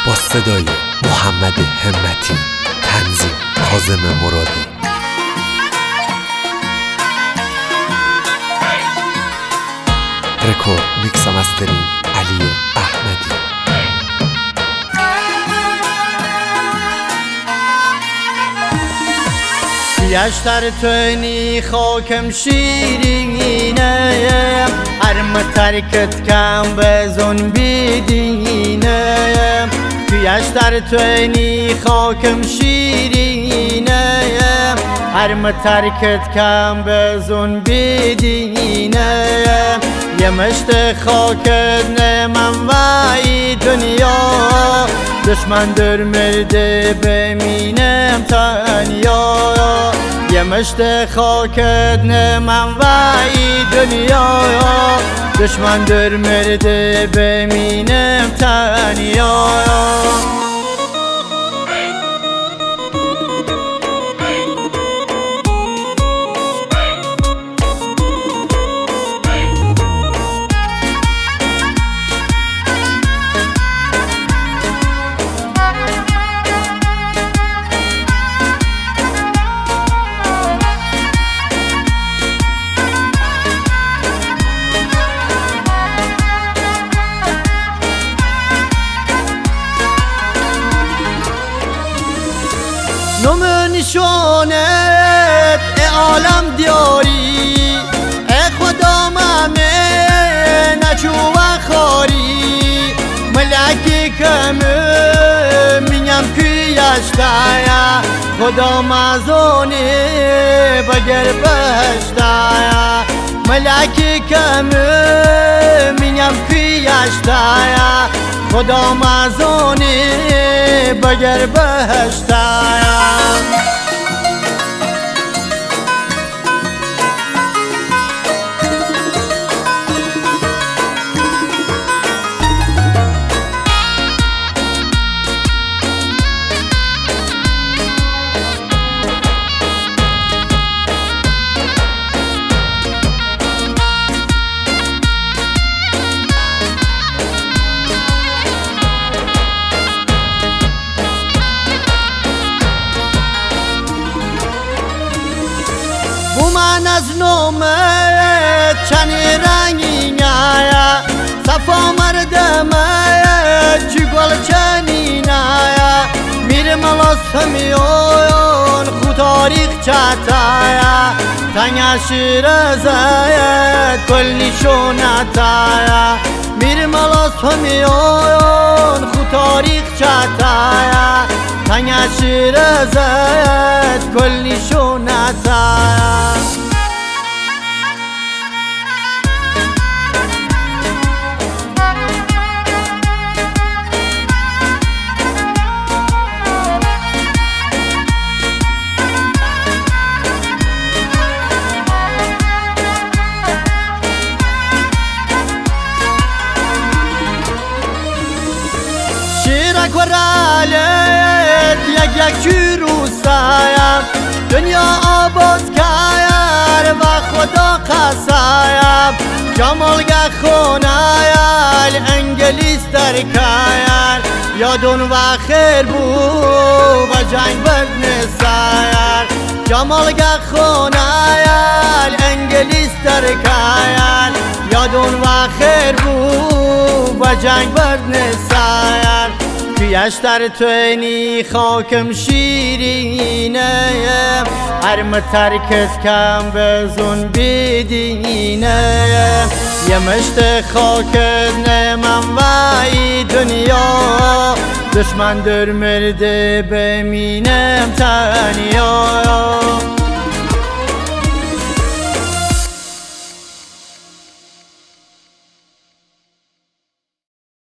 با صدای محمد همتی، تنظیم کاظم مرادی. رکورد میکس و مسترینگ علی احمدی. یشتر توینی خاکم شیرینه، ارم ترکت کم بزن بیدینه. یشتر توینی خاکم شیرینه، ارم ترکت کم بزن بیدینه. یه مشت خاکت نمم وای دنیا، دشمن در مرده بمینم تنیا. یه مشت خاکت نمم وای دنیا، دشمن در مرده بمینم تنیا. نام نشانت ای عالم دیاری، ای خدا ممه نچو و خاری. ملکی کمه مینم کیشتایا، خدا مزانی بگر بشتایا. ملکی کمه مینم کیشتایا، خدا مزانی بگر بهشتایا. من از نومت چنی رنگی نایا، صفا مردمت چی گل چنی نایا. میرم الاسمیون خو تاریخ چطایا، تنیا شیرزت کل نشونتایا. میرم الاسمیون خو تاریخ چطایا، تنیا شیرزت کل نشونتایا. شیرک و رالت یک چیروسایم، دنیا آباد کایر و خدا قصایم. جمالگه خونایل انگلیس در کایر، یادون و خیر بو و جنگ برد نسایر. جمالگه خونایل انگلیس در کایر، یادون و خیر بو و جنگ برد نسایر. یشتر توینی خاکم شیرینه، ارم ترکت کم بزن بیدینه. یه مشت خاکت نمم وای دنیا، دشمن در مرده بمینم تنیا.